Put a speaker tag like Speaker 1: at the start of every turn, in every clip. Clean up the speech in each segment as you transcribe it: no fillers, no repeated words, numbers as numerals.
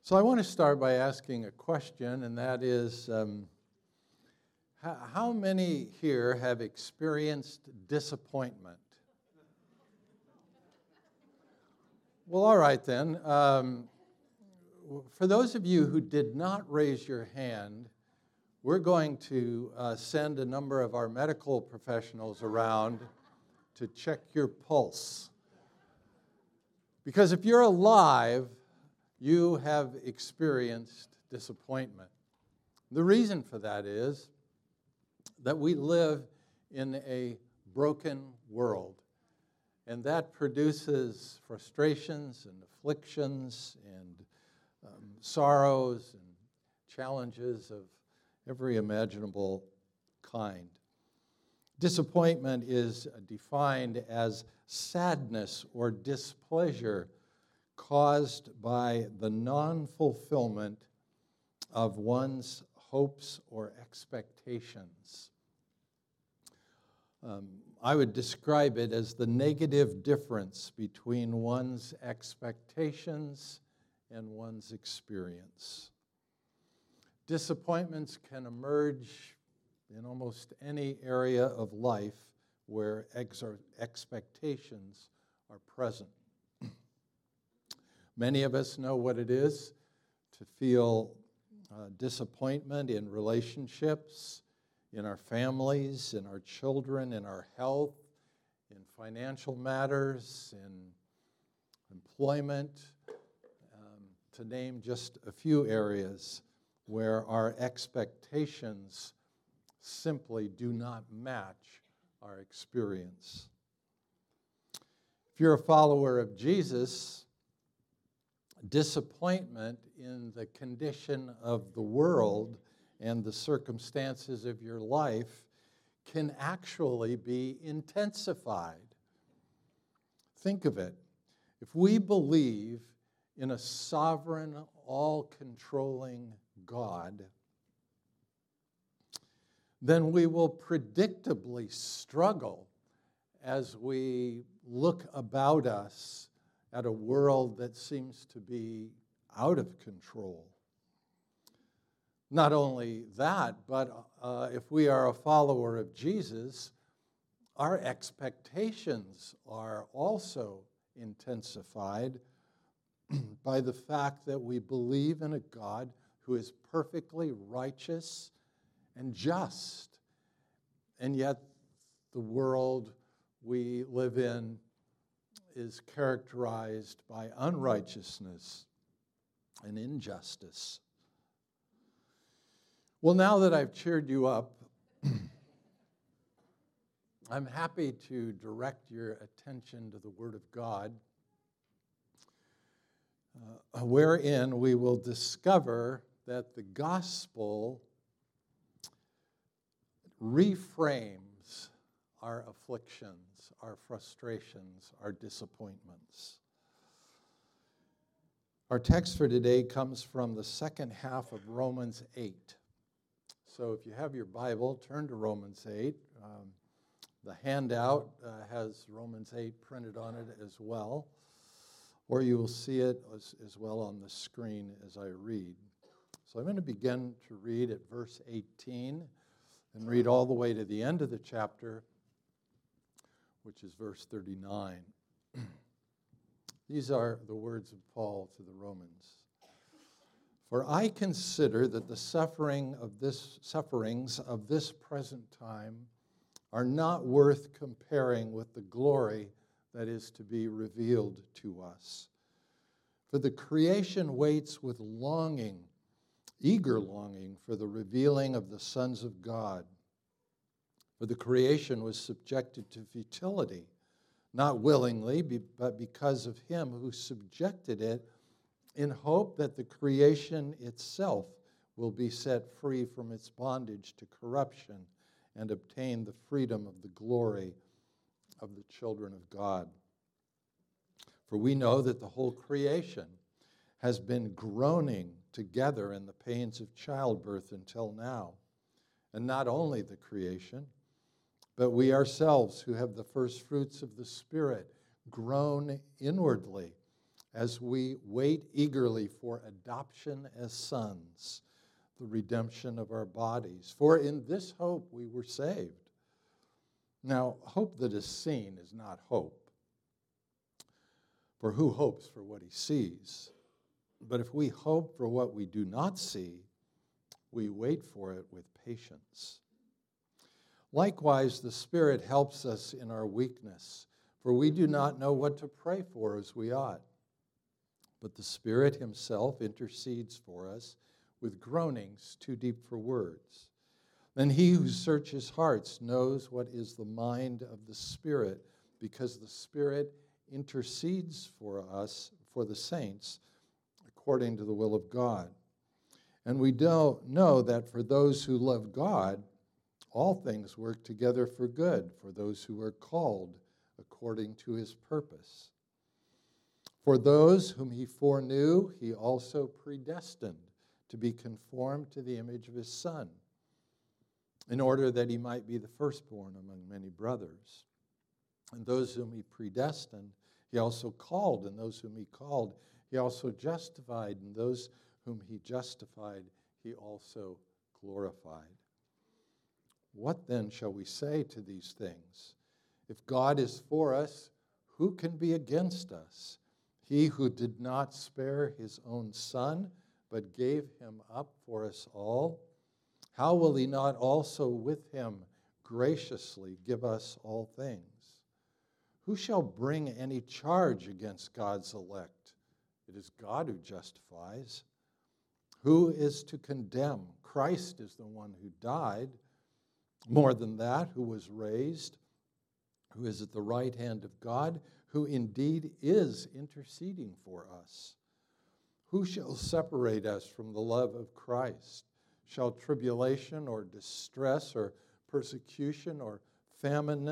Speaker 1: So I want to start by asking a question, and that is, how many here have experienced disappointment? Well, all right then. For those of you who did not raise your hand, we're going to send a number of our medical professionals around to check your pulse. Because if you're alive, you have experienced disappointment. The reason for that is that we live in a broken world, and that produces frustrations and afflictions and sorrows and challenges of every imaginable kind. Disappointment is defined as sadness or displeasure caused by the non-fulfillment of one's hopes or expectations. I would describe it as the negative difference between one's expectations and one's experience. Disappointments can emerge in almost any area of life where expectations are present. Many of us know what it is to feel disappointment in relationships, in our families, in our children, in our health, in financial matters, in employment, to name just a few areas where our expectations simply do not match our experience. If you're a follower of Jesus, disappointment in the condition of the world and the circumstances of your life can actually be intensified. Think of it. If we believe in a sovereign, all-controlling God, then we will predictably struggle as we look about us at a world that seems to be out of control. Not only that, but if we are a follower of Jesus, our expectations are also intensified by the fact that we believe in a God who is perfectly righteous and just. And yet the world we live in is characterized by unrighteousness and injustice. Well, now that I've cheered you up, I'm happy to direct your attention to the Word of God, wherein we will discover that the gospel reframes our afflictions, our frustrations, our disappointments. Our text for today comes from the second half of Romans 8. So if you have your Bible, turn to Romans 8. The handout has Romans 8 printed on it as well, or you will see it as well on the screen as I read. So I'm going to begin to read at verse 18 and read all the way to the end of the chapter, which is verse 39. These are the words of Paul to the Romans. For I consider that the sufferings of this present time are not worth comparing with the glory that is to be revealed to us. For the creation waits with longing, eager longing, for the revealing of the sons of God. For the creation was subjected to futility, not willingly, but because of him who subjected it, in hope that the creation itself will be set free from its bondage to corruption and obtain the freedom of the glory of the children of God. For we know that the whole creation has been groaning together in the pains of childbirth until now. And not only the creation, but we ourselves who have the first fruits of the Spirit groan inwardly as we wait eagerly for adoption as sons, the redemption of our bodies. For in this hope we were saved. Now, hope that is seen is not hope. For who hopes for what he sees? But if we hope for what we do not see, we wait for it with patience. Likewise, the Spirit helps us in our weakness, for we do not know what to pray for as we ought. But the Spirit himself intercedes for us with groanings too deep for words. Then he who searches hearts knows what is the mind of the Spirit, because the Spirit intercedes for us, for the saints, according to the will of God. And we don't know that for those who love God, all things work together for good, for those who are called according to his purpose. For those whom he foreknew, he also predestined to be conformed to the image of his Son, in order that he might be the firstborn among many brothers. And those whom he predestined, he also called, and those whom he called, he also justified, and those whom he justified, he also glorified. What then shall we say to these things? If God is for us, who can be against us? He who did not spare his own Son, but gave him up for us all, how will he not also with him graciously give us all things? Who shall bring any charge against God's elect? It is God who justifies. Who is to condemn? Christ is the one who died. More than that, who was raised, who is at the right hand of God, who indeed is interceding for us. Who shall separate us from the love of Christ? Shall tribulation or distress or persecution or famine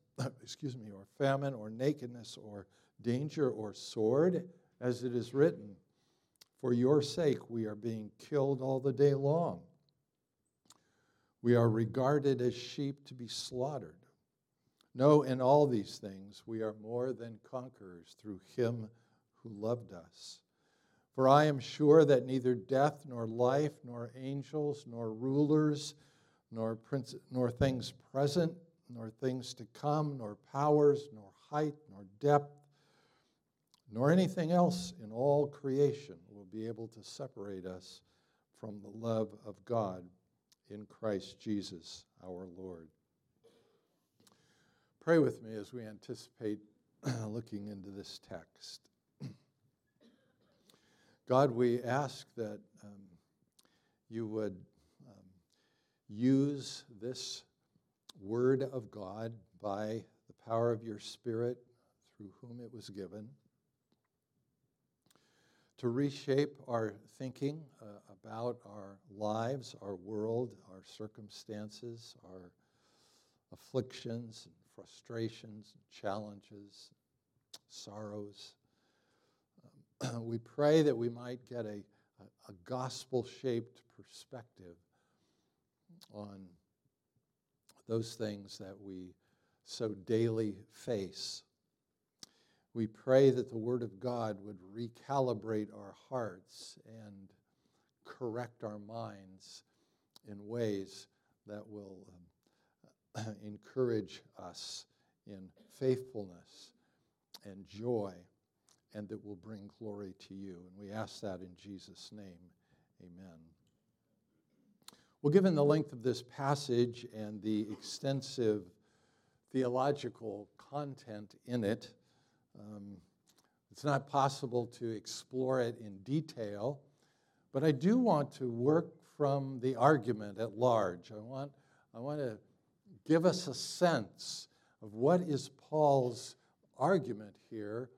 Speaker 1: or nakedness or danger or sword? As it is written, for your sake we are being killed all the day long. We are regarded as sheep to be slaughtered. No, in all these things we are more than conquerors through him who loved us. For I am sure that neither death nor life, nor angels, nor rulers, nor things present, nor things to come, nor powers, nor height, nor depth, nor anything else in all creation will be able to separate us from the love of God in Christ Jesus our Lord. Pray with me as we anticipate looking into this text. God, we ask that you would use this word of God by the power of your Spirit through whom it was given to reshape our thinking about our lives, our world, our circumstances, our afflictions, and frustrations, and challenges, sorrows. We pray that we might get a gospel-shaped perspective on those things that we so daily face. We pray that the Word of God would recalibrate our hearts and correct our minds in ways that will encourage us in faithfulness and joy, and that will bring glory to you. And we ask that in Jesus' name. Amen. Well, given the length of this passage and the extensive theological content in it, it's not possible to explore it in detail, but I do want to work from the argument at large. I want to give us a sense of what is Paul's argument here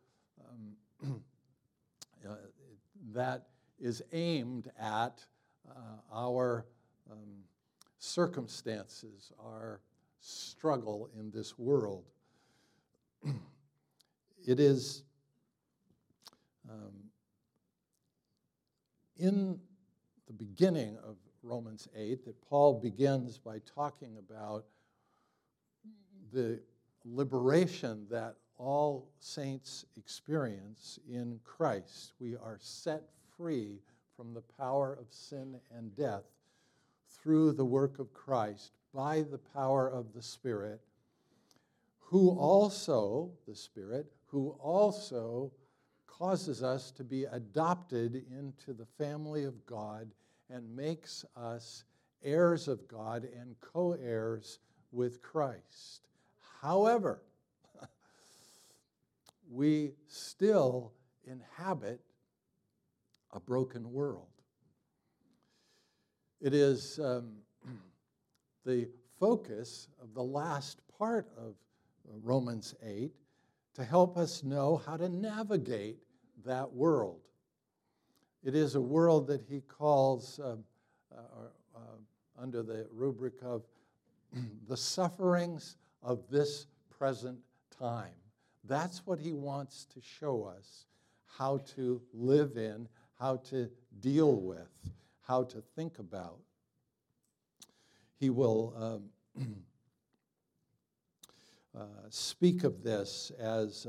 Speaker 1: that is aimed at our circumstances, our struggle in this world. It is in the beginning of Romans 8 that Paul begins by talking about the liberation that all saints experience in Christ. We are set free from the power of sin and death through the work of Christ by the power of the Spirit, who also causes us to be adopted into the family of God and makes us heirs of God and co-heirs with Christ. However, we still inhabit a broken world. It is the focus of the last part of Romans 8 to help us know how to navigate that world. It is a world that he calls, under the rubric of the sufferings of this present time. That's what he wants to show us how to live in, how to deal with, how to think about. He will speak of this as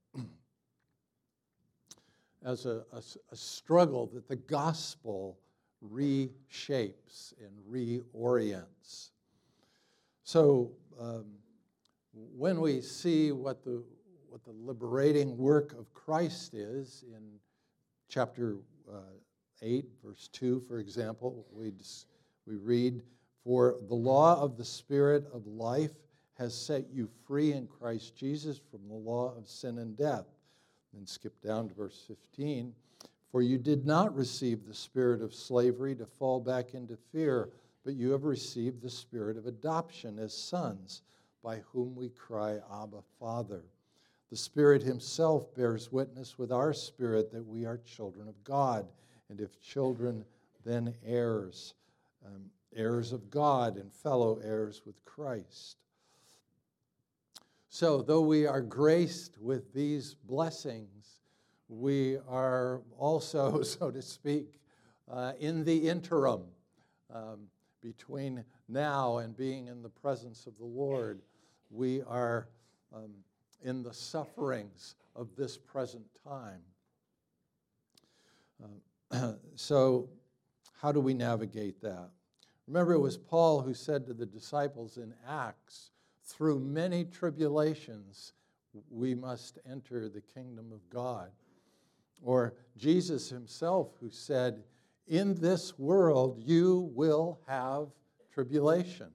Speaker 1: a struggle that the gospel reshapes and reorients. So when we see what the liberating work of Christ is in chapter 8, verse 2, for example, we read, "For the law of the Spirit of life has set you free in Christ Jesus from the law of sin and death." Then skip down to verse 15. "For you did not receive the spirit of slavery to fall back into fear, but you have received the spirit of adoption as sons, by whom we cry, Abba, Father. The Spirit himself bears witness with our spirit that we are children of God, and if children, then heirs, heirs of God and fellow heirs with Christ." So, though we are graced with these blessings, we are also, so to speak, in the interim between now and being in the presence of the Lord. We are in the sufferings of this present time. So, how do we navigate that? Remember, it was Paul who said to the disciples in Acts, "Through many tribulations, we must enter the kingdom of God." Or Jesus himself who said, "In this world you will have tribulation."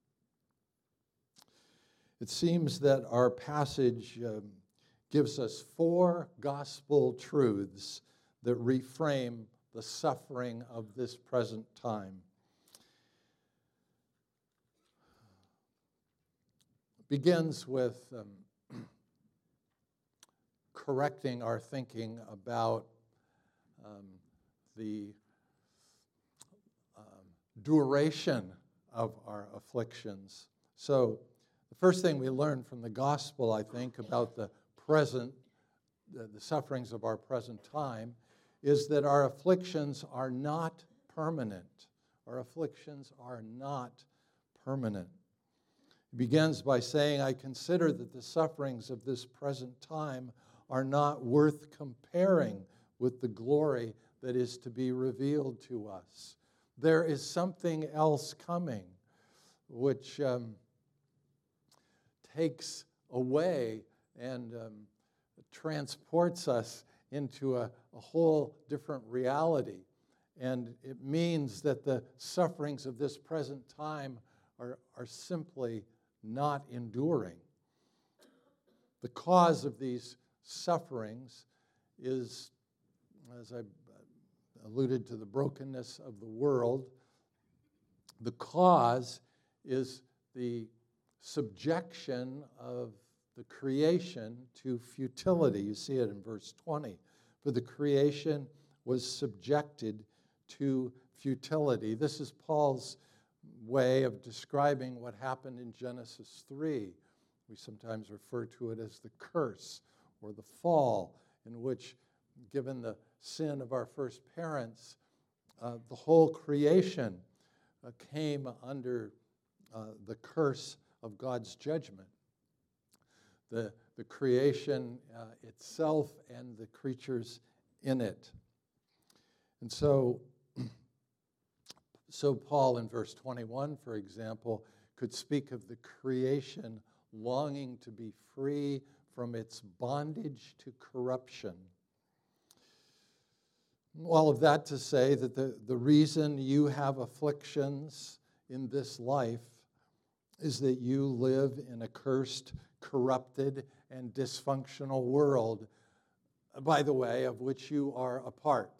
Speaker 1: It seems that our passage gives us 4 gospel truths that reframe the suffering of this present time. Begins with correcting our thinking about the duration of our afflictions. So the first thing we learn from the gospel, I think, about the sufferings of our present time is that our afflictions are not permanent. Our afflictions are not permanent. He begins by saying, "I consider that the sufferings of this present time are not worth comparing with the glory that is to be revealed to us." There is something else coming which takes away and transports us into a whole different reality. And it means that the sufferings of this present time are simply not enduring. The cause of these sufferings is, as I alluded to, the brokenness of the world. The cause is the subjection of the creation to futility. You see it in verse 20. "For the creation was subjected to futility." This is Paul's way of describing what happened in Genesis 3. We sometimes refer to it as the curse or the fall, in which, given the sin of our first parents, the whole creation came under the curse of God's judgment. The the creation itself and the creatures in it. And so Paul in verse 21, for example, could speak of the creation longing to be free from its bondage to corruption. All of that to say that the reason you have afflictions in this life is that you live in a cursed, corrupted, and dysfunctional world, by the way, of which you are a part.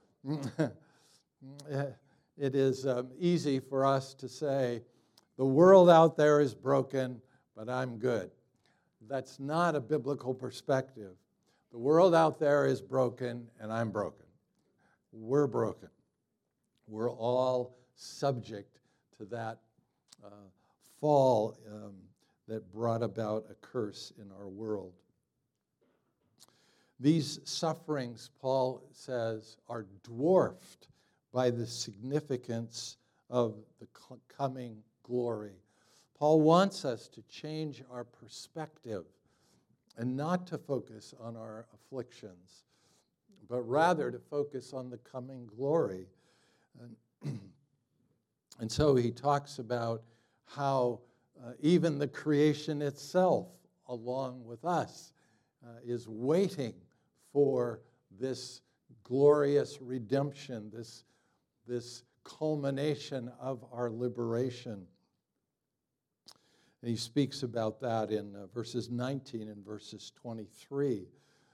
Speaker 1: It is easy for us to say, the world out there is broken, but I'm good. That's not a biblical perspective. The world out there is broken, and I'm broken. We're broken. We're all subject to that fall that brought about a curse in our world. These sufferings, Paul says, are dwarfed by the significance of the coming glory. Paul wants us to change our perspective and not to focus on our afflictions, but rather to focus on the coming glory. And so he talks about how even the creation itself, along with us, is waiting for this glorious redemption, this culmination of our liberation. And he speaks about that in verses 19 and verses 23.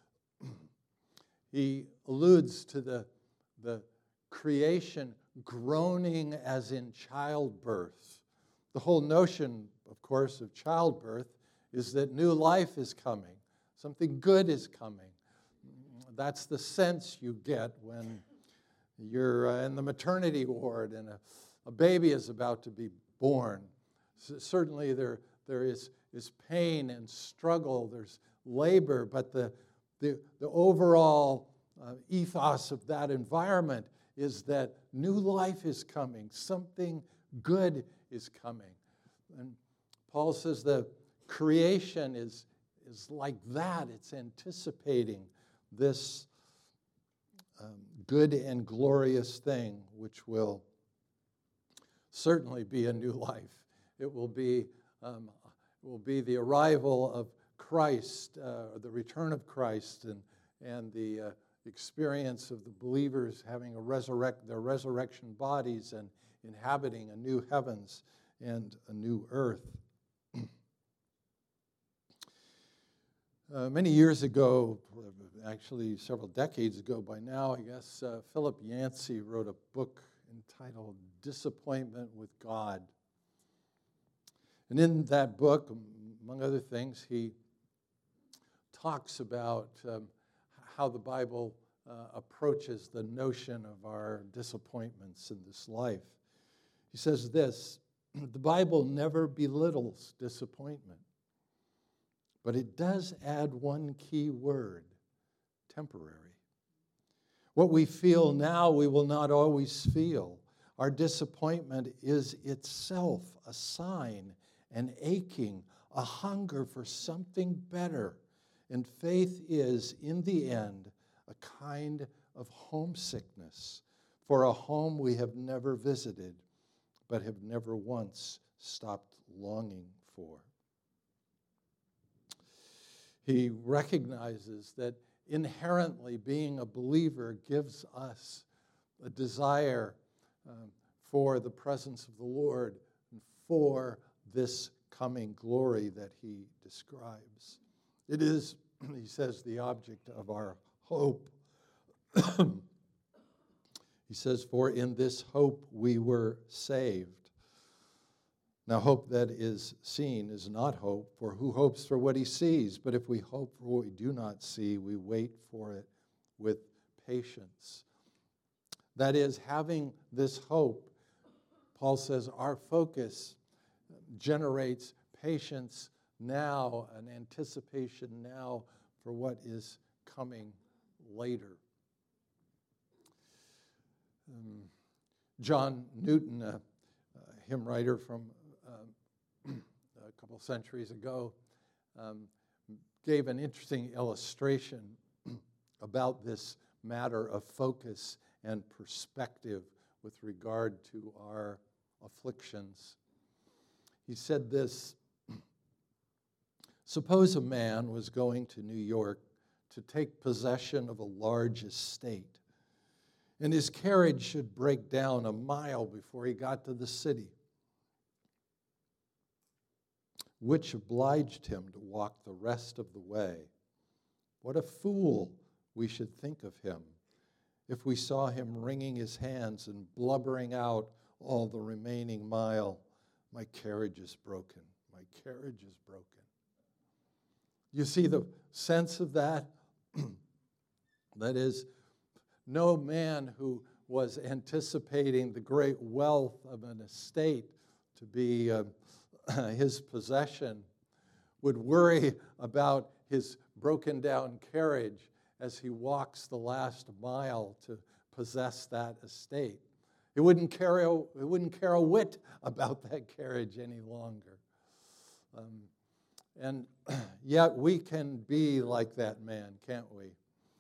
Speaker 1: He alludes to the creation groaning as in childbirth. The whole notion, of course, of childbirth is that new life is coming. Something good is coming. That's the sense you get when you're in the maternity ward and a baby is about to be born. Certainly there is pain and struggle, there's labor, but the overall ethos of that environment is that new life is coming, something good is coming. And Paul says the creation is like that. It's anticipating this good and glorious thing, which will certainly be a new life. It will be the arrival of Christ, the return of Christ, and the experience of the believers having their resurrection bodies and inhabiting a new heavens and a new earth. Many years ago, actually several decades ago by now, I guess, Philip Yancey wrote a book entitled Disappointment with God. And in that book, among other things, he talks about how the Bible approaches the notion of our disappointments in this life. He says this, the Bible never belittles disappointment, but it does add one key word, temporary. What we feel now, we will not always feel. Our disappointment is itself a sign, an aching, a hunger for something better. And faith is, in the end, a kind of homesickness for a home we have never visited, but have never once stopped longing for. He recognizes that inherently being a believer gives us a desire for the presence of the Lord and for this coming glory that he describes. It is, he says, the object of our hope. He says, for in this hope we were saved. Now, hope that is seen is not hope, for who hopes for what he sees? But if we hope for what we do not see, we wait for it with patience. That is, having this hope, Paul says, our focus generates patience now, an anticipation now for what is coming later. John Newton, a hymn writer from a couple centuries ago, gave an interesting illustration about this matter of focus and perspective with regard to our afflictions. He said this: suppose a man was going to New York to take possession of a large estate, and his carriage should break down a mile before he got to the city, which obliged him to walk the rest of the way. What a fool we should think of him if we saw him wringing his hands and blubbering out all the remaining mile, "My carriage is broken, my carriage is broken." You see the sense of that? That is, no man who was anticipating the great wealth of an estate to be his possession would worry about his broken down carriage as he walks the last mile to possess that estate. It wouldn't care a whit about that carriage any longer. And yet we can be like that man, can't we?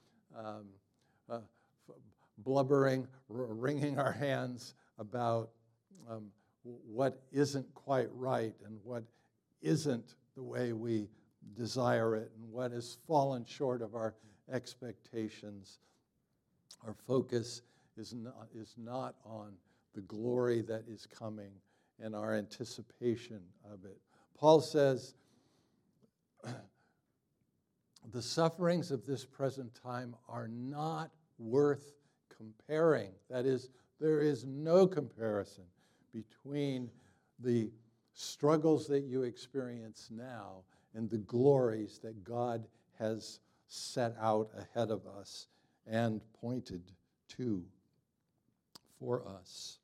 Speaker 1: Blubbering, wringing our hands about what isn't quite right and what isn't the way we desire it and what has fallen short of our expectations. Our focus is not on the glory that is coming and our anticipation of it. Paul says, the sufferings of this present time are not worth comparing. That is, there is no comparison between the struggles that you experience now and the glories that God has set out ahead of us and pointed to for us.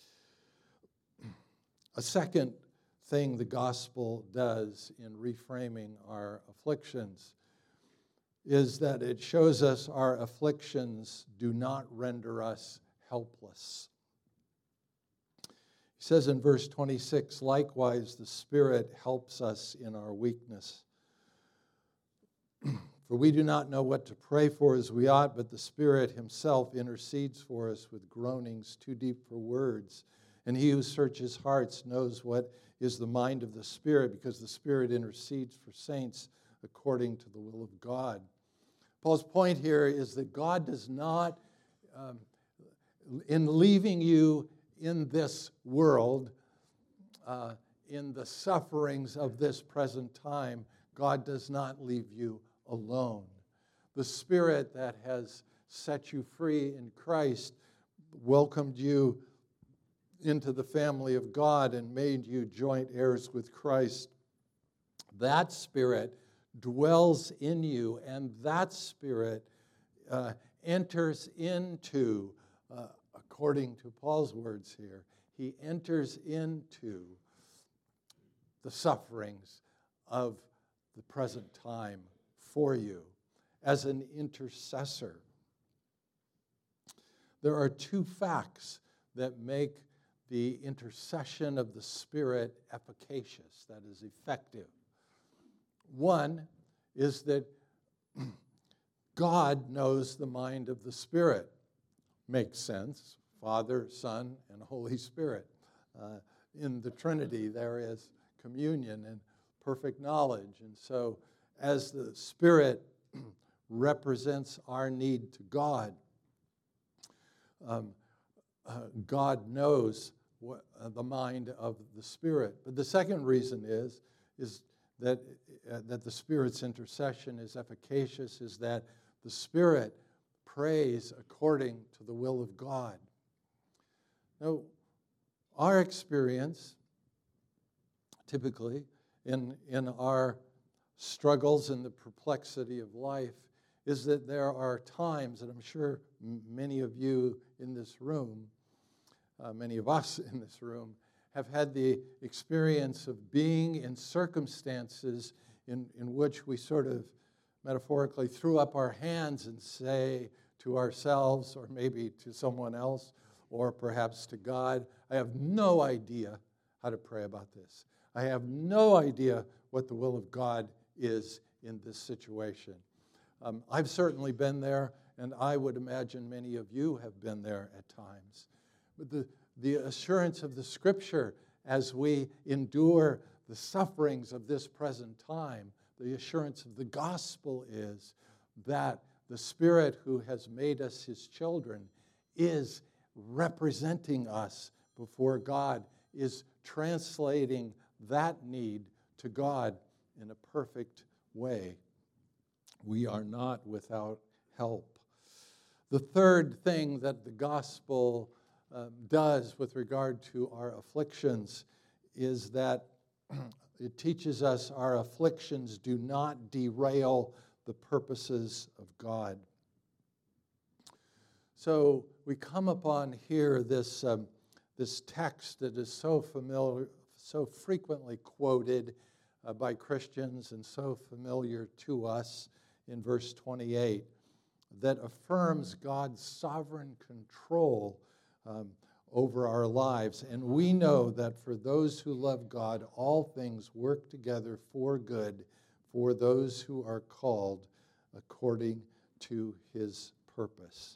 Speaker 1: A second thing the gospel does in reframing our afflictions is that it shows us our afflictions do not render us helpless. He says in verse 26, likewise, the Spirit helps us in our weakness. For we do not know what to pray for as we ought, but the Spirit himself intercedes for us with groanings too deep for words. And he who searches hearts knows what is the mind of the Spirit, because the Spirit intercedes for saints according to the will of God. Paul's point here is that God does not, in leaving you in this world, in the sufferings of this present time, God does not leave you alone. The Spirit that has set you free in Christ welcomed you into the family of God and made you joint heirs with Christ. That Spirit dwells in you, and that Spirit enters into, according to Paul's words here, he enters into the sufferings of the present time for you as an intercessor. There are two facts that make the intercession of the Spirit efficacious, that is, effective. One is that God knows the mind of the Spirit. Makes sense. Father, Son, and Holy Spirit. In the Trinity, there is communion and perfect knowledge. And so, as the Spirit represents our need to God, God knows the mind of the Spirit. But the second reason is that the Spirit's intercession is efficacious, is that the Spirit prays according to the will of God. Now, our experience, typically, in our struggles and the perplexity of life, is that there are times, and I'm sure many of you in this room, many of us in this room, have had the experience of being in circumstances in which we sort of metaphorically threw up our hands and say to ourselves, or maybe to someone else, or perhaps to God, I have no idea how to pray about this. I have no idea what the will of God is in this situation. I've certainly been there, and I would imagine many of you have been there at times. But the assurance of the Scripture as we endure the sufferings of this present time, the assurance of the gospel is that the Spirit who has made us his children is representing us before God, is translating that need to God in a perfect way. We are not without help. The third thing that the gospel does with regard to our afflictions is that it teaches us our afflictions do not derail the purposes of God. So we come upon here this text that is so familiar, so frequently quoted by Christians and so familiar to us in verse 28, that affirms God's sovereign control over our lives. And we know that for those who love God, all things work together for good for those who are called according to his purpose.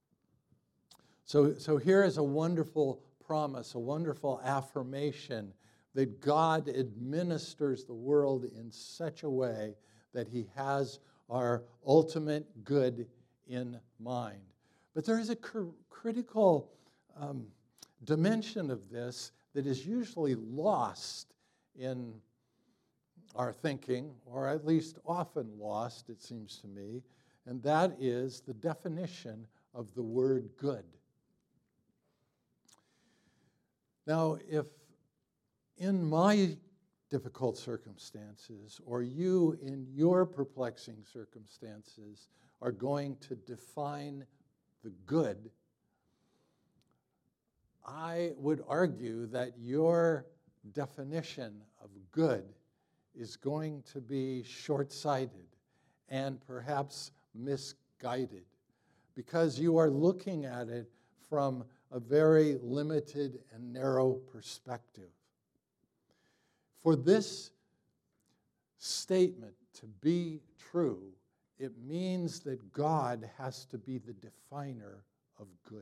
Speaker 1: So here is a wonderful promise, a wonderful affirmation that God administers the world in such a way that he has our ultimate good in mind. But there is a critical dimension of this that is usually lost in our thinking, or at least often lost, it seems to me, and that is the definition of the word good. Now, if in my difficult circumstances, or you in your perplexing circumstances, are going to define the good, I would argue that your definition of good is going to be short-sighted and perhaps misguided, because you are looking at it from a very limited and narrow perspective. For this statement to be true, it means that God has to be the definer of good.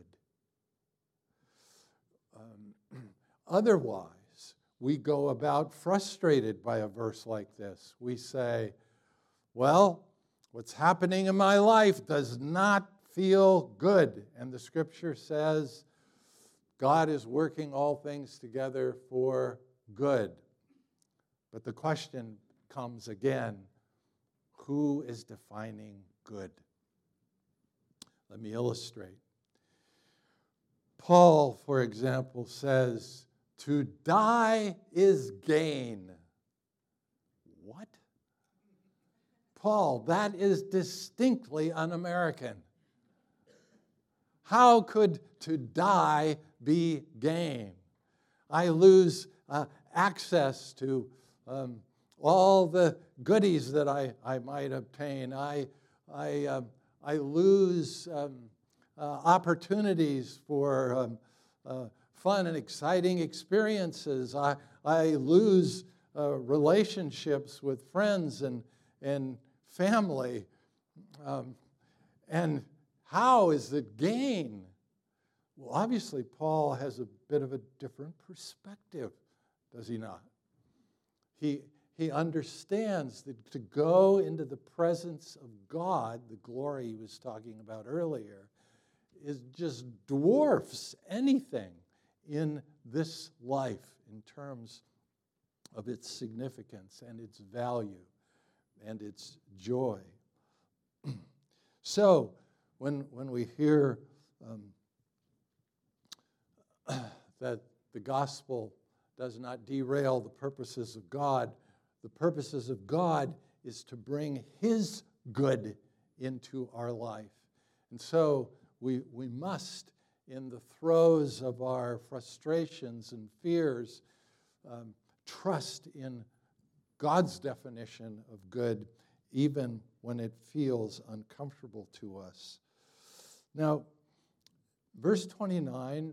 Speaker 1: Otherwise, we go about frustrated by a verse like this. We say, well, what's happening in my life does not feel good. And the Scripture says, God is working all things together for good. But the question comes again, who is defining good? Let me illustrate. Paul, for example, says, to die is gain. What? Paul, that is distinctly un-American. How could to die be gain? I lose access to all the goodies that I might obtain. I lose opportunities for fun and exciting experiences. I lose relationships with friends and family. And how is it gain? Well, obviously, Paul has a bit of a different perspective, does he not? He understands that to go into the presence of God, the glory he was talking about earlier, is just dwarfs anything in this life in terms of its significance and its value and its joy. So, when we hear that the gospel does not derail the purposes of God, the purposes of God is to bring his good into our life. And so we must, in the throes of our frustrations and fears, trust in God's definition of good, even when it feels uncomfortable to us. Now, verse 29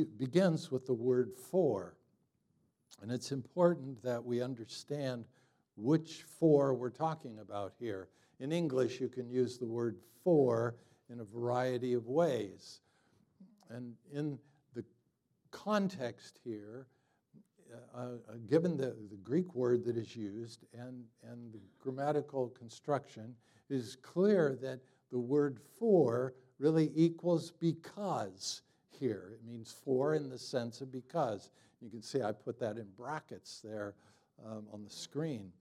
Speaker 1: begins with the word for. And it's important that we understand which for we're talking about here. In English, you can use the word for in a variety of ways. And in the context here, given the Greek word that is used and the grammatical construction, it is clear that the word for really equals because here. It means for in the sense of because. You can see I put that in brackets there on the screen.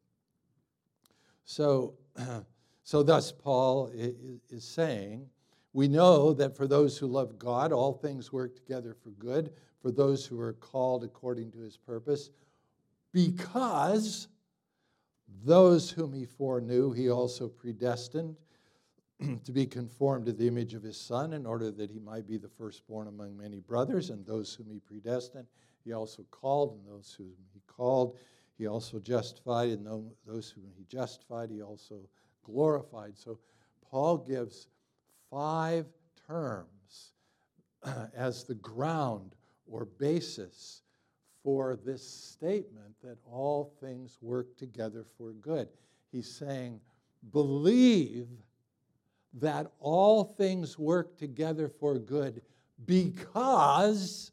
Speaker 1: So thus Paul is saying, we know that for those who love God, all things work together for good, for those who are called according to his purpose, because those whom he foreknew, he also predestined to be conformed to the image of his Son, in order that he might be the firstborn among many brothers. And those whom he predestined, he also called, and those whom he called, he also justified, and those whom he justified, he also glorified. So Paul gives 5 terms as the ground or basis for this statement that all things work together for good. He's saying, believe that all things work together for good because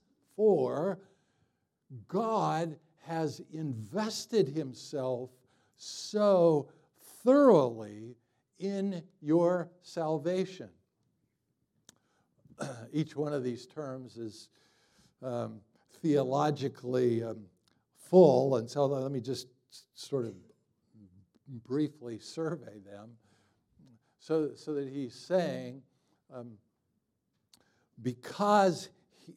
Speaker 1: God has invested himself so thoroughly in your salvation. Each one of these terms is theologically full, and so let me just sort of briefly survey them. So that he's saying, because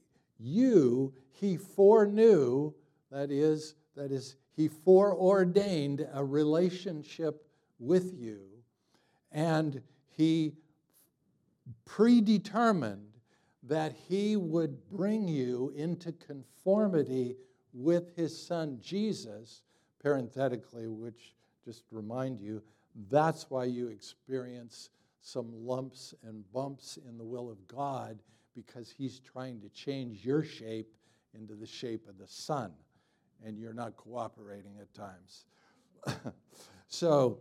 Speaker 1: he foreknew, that is, he foreordained a relationship with you, and he predetermined that he would bring you into conformity with his Son Jesus, parenthetically, which, just remind you, that's why you experience some lumps and bumps in the will of God, because he's trying to change your shape into the shape of the Son, and you're not cooperating at times. So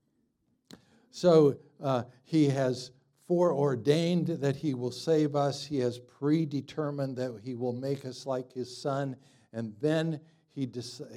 Speaker 1: he has foreordained that he will save us. He has predetermined that he will make us like his Son, and then he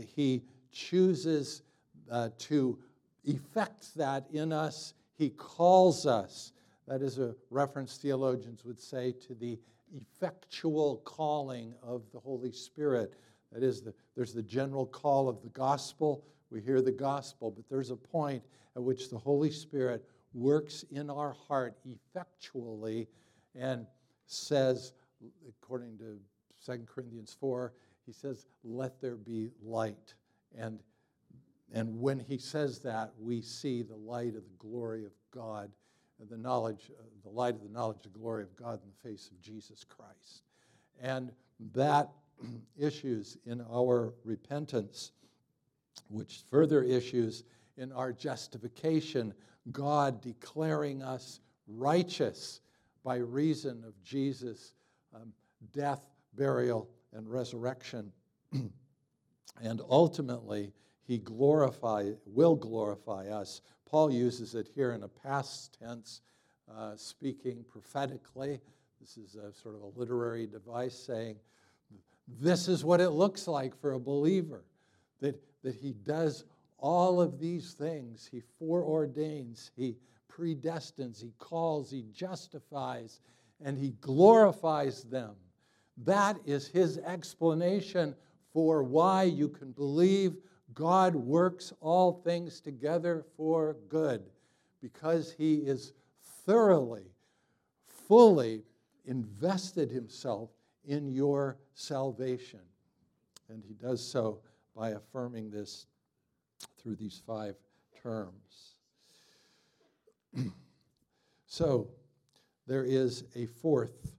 Speaker 1: chooses to effect that in us. He calls us. That is a reference, theologians would say, to the effectual calling of the Holy Spirit. That is, there's the general call of the gospel. We hear the gospel, but there's a point at which the Holy Spirit works in our heart effectually and says, according to 2 Corinthians 4, he says, let there be light. And when he says that, we see the light of the glory of God, the light of the knowledge of the glory of God in the face of Jesus Christ. And that issues in our repentance, which further issues in our justification, God declaring us righteous by reason of Jesus' death, burial, and resurrection. And ultimately, he will glorify us. Paul uses it here in a past tense, speaking prophetically. This is a sort of a literary device saying, this is what it looks like for a believer, that he does all of these things. He foreordains, he predestines, he calls, he justifies, and he glorifies them. That is his explanation for why you can believe God works all things together for good, because he is thoroughly, fully invested himself in your salvation. And he does so by affirming this through these 5 terms. So there is a fourth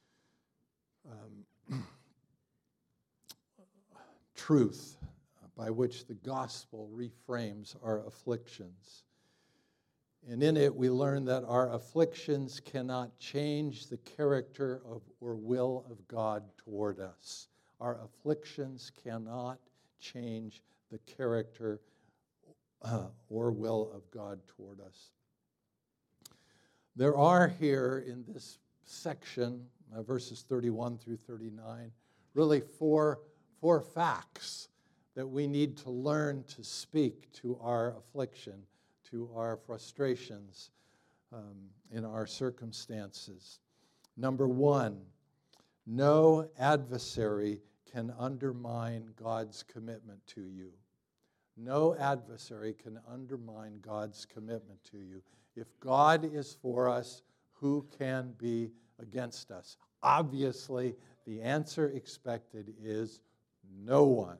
Speaker 1: truth by which the gospel reframes our afflictions. And in it, we learn that our afflictions cannot change the character of or will of God toward us. Our afflictions cannot change the character or will of God toward us. There are here in this section, verses 31 through 39, really four facts that we need to learn to speak to our affliction, to our frustrations in our circumstances. Number one, no adversary can undermine God's commitment to you. No adversary can undermine God's commitment to you. If God is for us, who can be against us? Obviously, the answer expected is no one.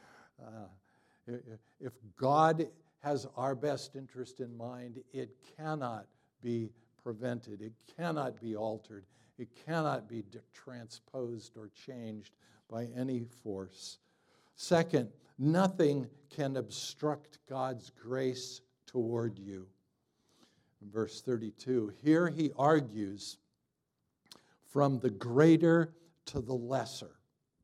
Speaker 1: If God has our best interest in mind, it cannot be prevented. It cannot be altered. It cannot be transposed or changed by any force. Second, nothing can obstruct God's grace toward you. In verse 32, here he argues from the greater to the lesser.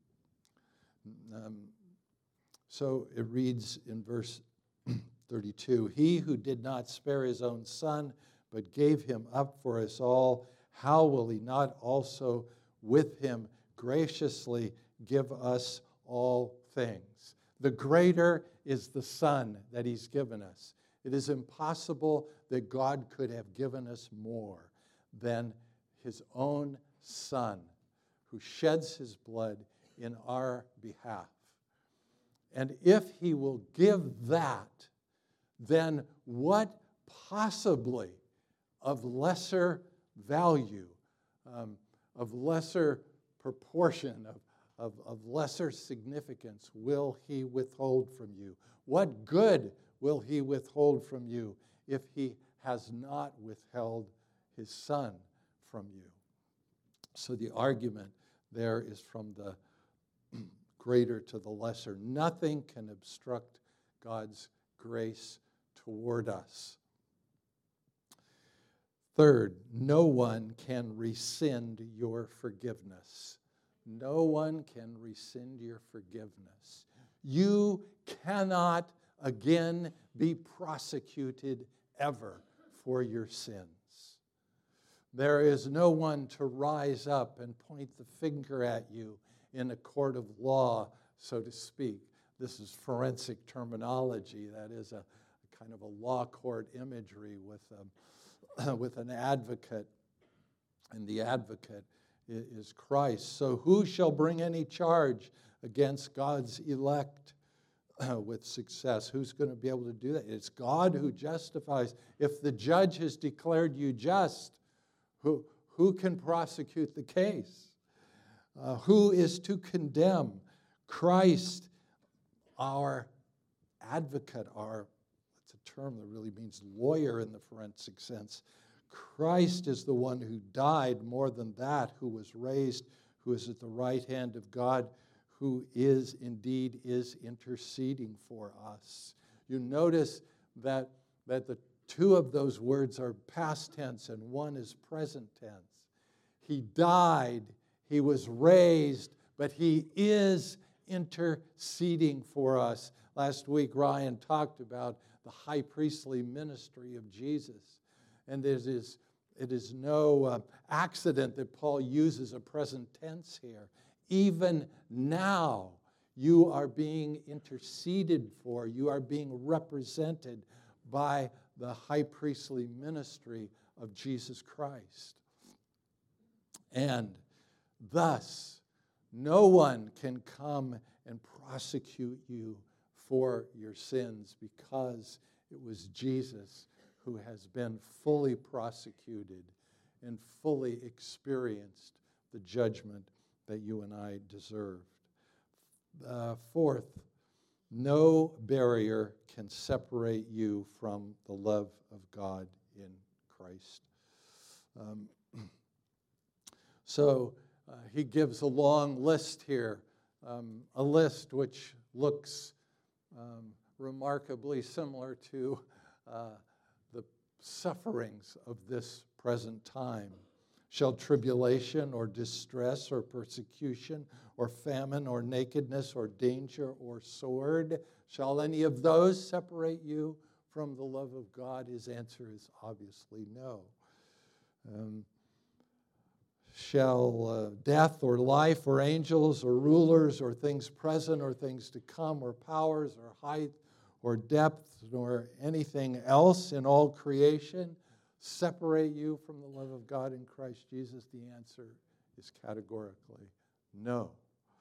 Speaker 1: So it reads in verse 32, he who did not spare his own son, but gave him up for us all, how will he not also with him graciously give us all things? The greater is the Son that he's given us. It is impossible that God could have given us more than his own Son, who sheds his blood in our behalf. And if he will give that, then what possibly of lesser value, of lesser proportion, of lesser significance will he withhold from you? What good will he withhold from you if he has not withheld his Son from you? So the argument there is from the greater to the lesser. Nothing can obstruct God's grace toward us. Third, no one can rescind your forgiveness. No one can rescind your forgiveness. You cannot again be prosecuted ever for your sins. There is no one to rise up and point the finger at you in a court of law, so to speak. This is forensic terminology. That is a kind of a law court imagery with an advocate, and the advocate is Christ. So who shall bring any charge against God's elect with success? Who's going to be able to do that? It's God who justifies. If the judge has declared you just, who can prosecute the case? Who is to condemn? Christ, our advocate, that's a term that really means lawyer in the forensic sense. Christ is the one who died, more than that, who was raised, who is at the right hand of God, who is interceding for us. You notice that the two of those words are past tense and one is present tense. He died, he was raised, but he is interceding for us. Last week, Ryan talked about the high priestly ministry of Jesus. And it is no accident that Paul uses a present tense here. Even now, you are being interceded for. You are being represented by the high priestly ministry of Jesus Christ. And thus, no one can come and prosecute you for your sins because it was Jesus who has been fully prosecuted and fully experienced the judgment that you and I deserved. Fourth, no barrier can separate you from the love of God in Christ. So he gives a long list here, a list which looks remarkably similar to the sufferings of this present time. Shall tribulation or distress or persecution or famine or nakedness or danger or sword, shall any of those separate you from the love of God? His answer is obviously no. Shall death or life or angels or rulers or things present or things to come or powers or height or depth or anything else in all creation separate you from the love of God in Christ Jesus? The answer is categorically no.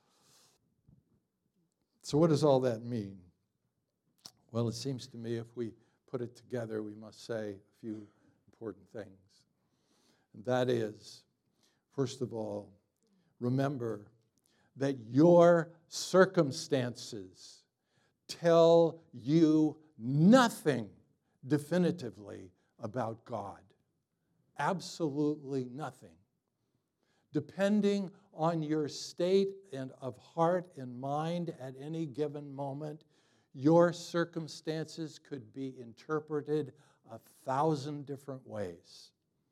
Speaker 1: So what does all that mean? Well, it seems to me if we put it together, we must say a few important things. And that is, first of all, remember that your circumstances tell you nothing definitively about God. Absolutely nothing. Depending on your state and of heart and mind at any given moment, your circumstances could be interpreted 1,000 different ways.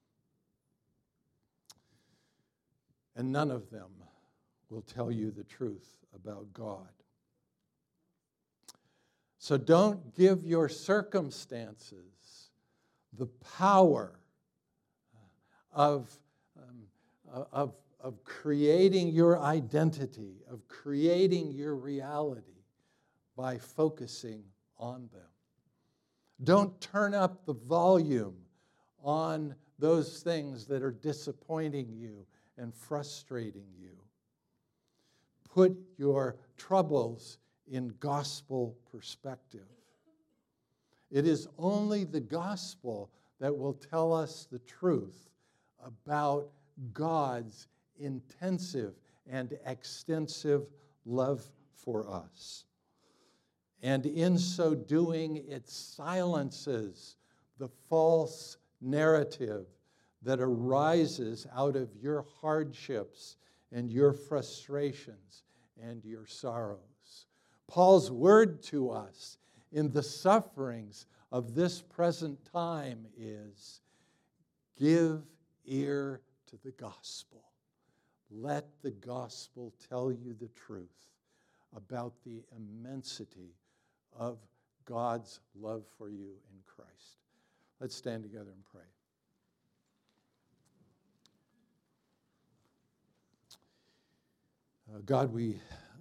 Speaker 1: And none of them will tell you the truth about God. So don't give your circumstances the power of creating your identity, of creating your reality by focusing on them. Don't turn up the volume on those things that are disappointing you and frustrating you. Put your troubles in gospel perspective. It is only the gospel that will tell us the truth about God's intensive and extensive love for us. And in so doing, it silences the false narrative that arises out of your hardships and your frustrations and your sorrows. Paul's word to us in the sufferings of this present time is, give ear to the gospel. Let the gospel tell you the truth about the immensity of God's love for you in Christ. Let's stand together and pray. God, we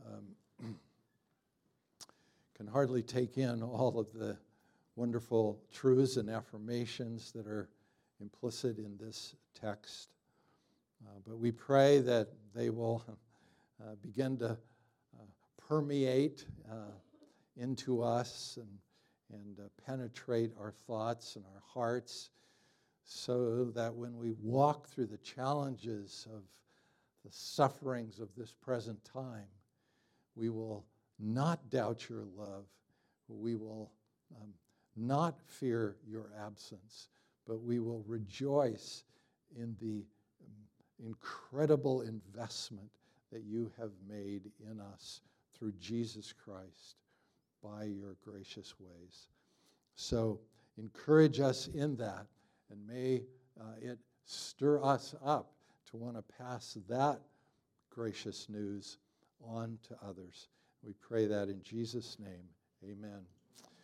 Speaker 1: can hardly take in all of the wonderful truths and affirmations that are implicit in this text. But we pray that they will begin to permeate into us and penetrate our thoughts and our hearts, so that when we walk through the challenges of the sufferings of this present time, we will not doubt your love. We will not fear your absence, but we will rejoice in the incredible investment that you have made in us through Jesus Christ by your gracious ways. So encourage us in that, and may it stir us up to want to pass that gracious news on to others. We pray that in Jesus' name. Amen.